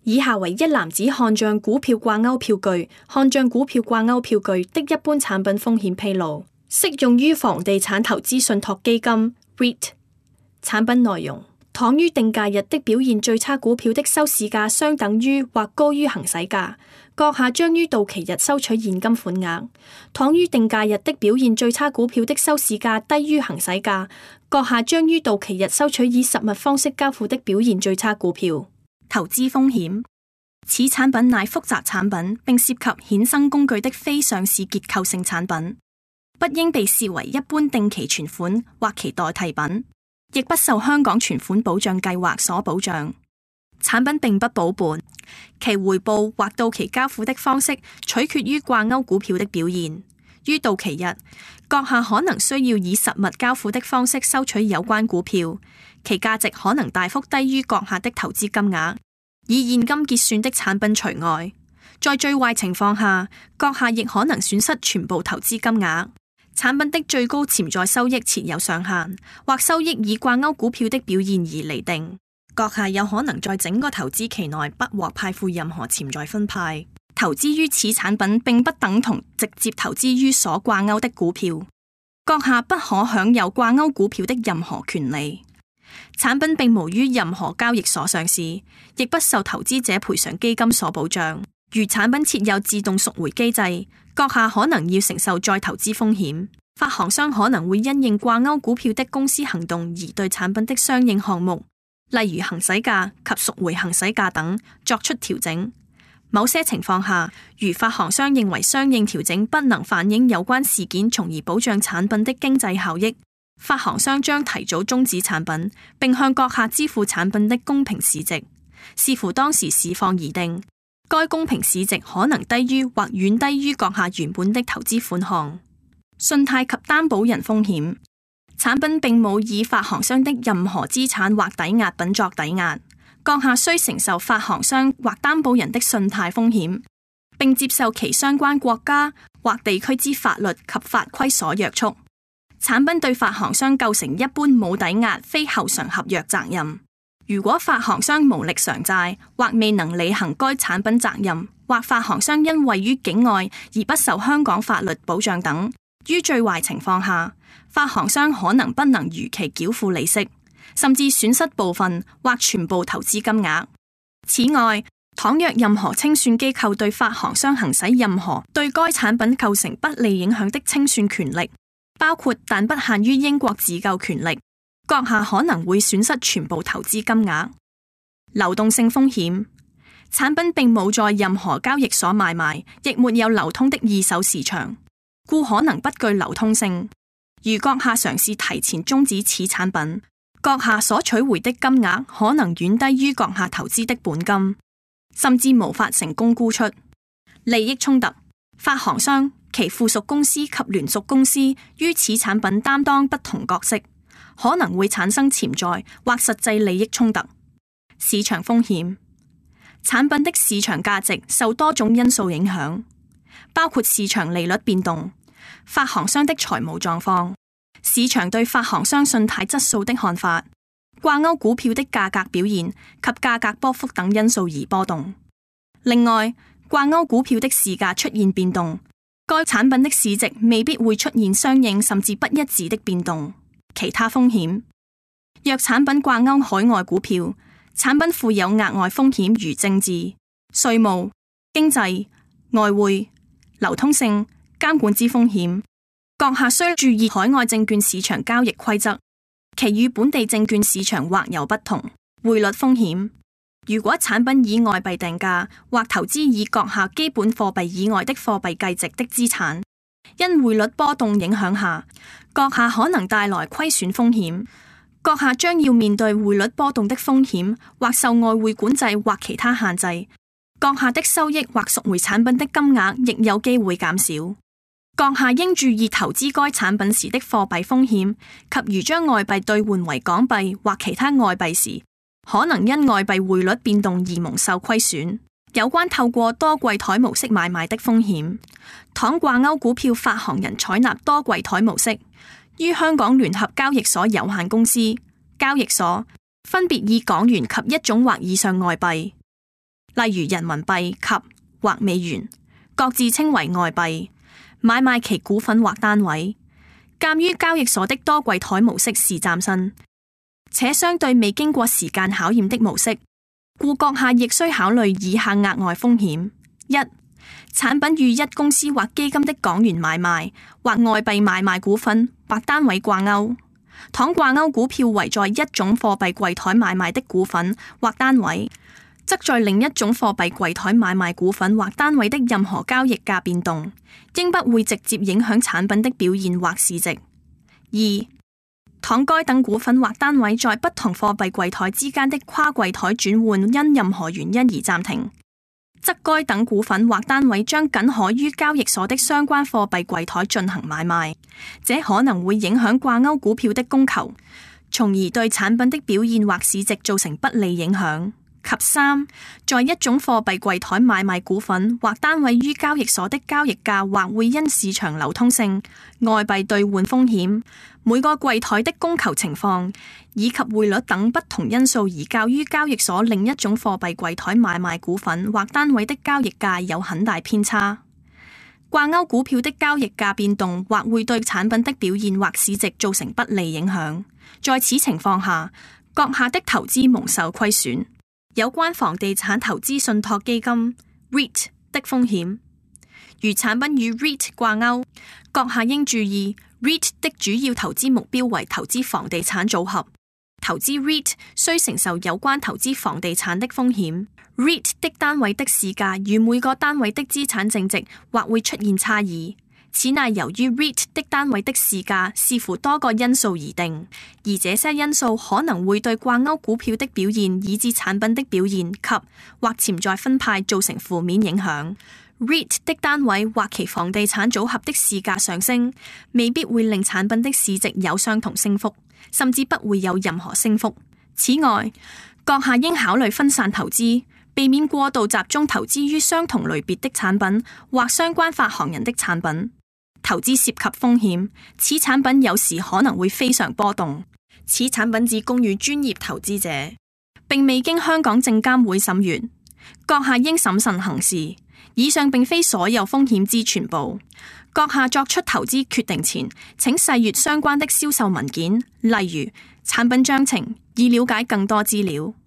以下為一籃子看漲股票掛鈎票據、看漲股票掛鈎票據的一般產品風險披露，適用於房地產投資信託基金 REIT。產品內容：倘於定價日的表現最差股票的收市價相等於或高於行使價，閣下將於到期日收取現金款額；倘於定價日的表現最差股票的收市價低於行使價，閣下將於到期日收取以實物方式交付的表現最差股票。 投資風險：此產品乃複雜產品，並涉及衍生工具的非上市結構性產品，不應被視為一般定期存款或其代替品，亦不受香港存款保障計劃所保障。產品並不保本，其回報或到期交付的方式取決於掛鈎股票的表現。於到期日，閣下可能需要以實物交付的方式收取有關股票，其價值可能大幅低於閣下的投資金額。以現金結算的產品除外，在最壞情況下，閣下亦可能損失全部投資金額。產品的最高潛在收益設有上限，或收益以掛鈎股票的表現而釐定。閣下有可能在整個投資期內不獲派付任何潛在分派。投資於此產品並不等同直接投資於所掛鈎的股票。閣下不可享有掛鈎股票的任何權利。產品並無於任何交易所上市，亦不受投資者賠償基金所保障。如產品設有自動贖回機制，閣下可能要承受再投資風險。發行商可能會因應掛鈎股票的公司行動而對產品的相應項目，例如行使價及贖回行使價等作出調整。某些情況下，如發行商認為相應調整不能反映有關事件，從而保障產品的經濟效益，發行商將提早終止產品，並向閣下支付產品的公平市值，視乎當時市況而定。該公平市值可能低於或遠低於閣下原本的投資款項。信貸及擔保人風險：產品並冇以發行商的任何資產或抵押品作抵押，閣下需承受發行商或擔保人的信貸風險，並接受其相關國家或地區之法律及法規所約束。產品對發行商構成一般冇抵押非後償合約責任。如果發行商無力償債或未能履行該產品責任，或發行商因位於境外而不受香港法律保障等，於最壞情況下，發行商可能不能如期繳付利息，甚至損失部分或全部投資金額。此外，倘若任何清算機構對發行商行使任何對該產品構成不利影響的清算權力，包括但不限於英國自救權力，閣下可能會損失全部投資金額。流動性風險：產品並冇在任何交易所買賣，亦沒有流通的二手市場，故可能不具流通性。如閣下嘗試提前終止此產品，閣下所取回的金額可能遠低於閣下投資的本金，甚至無法成功沽出。利益衝突：發行商、其附屬公司及聯屬公司於此產品擔當不同角色，可能會產生潛在或實際利益衝突。市場風險：產品的市場價值受多種因素影響，包括市場利率變動、發行商的財務狀況、市場對發行商信貸質素的看法、掛鈎股票的價格表現及價格波幅等因素而波動。另外，掛鈎股票的市價出現變動，該產品的市值未必會出現相應甚至不一致的變動。其他風險：若產品掛鈎海外股票，產品附有額外風險如政治、稅務、經濟、外匯、流通性、監管之風險。閣下需注意海外證券市場交易規則，其與本地證券市場或有不同。匯率風險：如果產品以外幣定價或投資以閣下基本貨幣以外的貨幣計值的資產，因匯率波動影響下，閣下可能帶來虧損風險。閣下將要面對匯率波動的風險，或受外匯管制或其他限制。閣下的收益或贖回產品的金額亦有機會減少。閣下應注意投資該產品時的貨幣風險，及如將外幣兌換為港幣或其他外幣時，可能因外幣匯率變動而蒙受虧損。有關透過多櫃台模式買賣的風險，倘掛鈎股票發行人採納多櫃台模式，於香港聯合交易所有限公司交易所分別以港元及一種或以上外幣例如人民幣及或美元，各自稱為外幣，買賣其股份或單位。鑒於交易所的多櫃台模式是嶄新，且相對未經過時間考驗的模式，故閣下亦需考慮以下額外風險：一、產品與一公司或基金的港元買賣或外幣買賣股份或單位掛鈎。倘掛鈎股票為在一種貨幣櫃台買賣的股份或單位，則在另一種貨幣櫃台買賣股份或單位的任何交易價變動，應不會直接影響產品的表現或市值。二、倘該等股份或單位在不同貨幣櫃台之間的跨櫃台轉換因任何原因而暫停，則該等股份或單位將僅可於交易所的相關貨幣櫃台進行買賣，這可能會影響掛鈎股票的供求，從而對產品的表現或市值造成不利影響。及三，在一種貨幣櫃台買賣股份或單位於交易所的交易價或會因市場流通性、外幣兌換風險、每個櫃台的供求情況以及匯率等不同因素而較於交易所另一種貨幣櫃台買賣股份或單位的交易價有很大偏差。掛鈎股票的交易價變動或會對產品的表現或市值造成不利影響。在此情況下，閣下的投資蒙受虧損。有關房地產投資信託基金 REIT 的風險，如產品與 REIT 掛鈎，閣下應注意 REIT 的主要投資目標為投資房地產組合，投資 REIT 需承受有關投資房地產的風險。REIT 的單位的市價與每個單位的資產淨值或會出現差異。此乃由於 REIT 的單位的市價視乎多個因素而定，而這些因素可能會對掛鈎股票的表現以至產品的表現及或潛在分派造成負面影響。REIT 的單位或其房地產組合的市價上升，未必會令產品的市值有相同升幅，甚至不會有任何升幅。此外，閣下應考慮分散投資，避免過度集中投資於相同類別的產品或相關發行人的產品。投資涉及風險，此產品有時可能會非常波動。此產品只供予專業投資者，並未經香港證監會審閱。閣下應審慎行事。以上並非所有風險之全部。閣下作出投資決定前，請細閱相關的銷售文件，例如產品章程，以了解更多資料。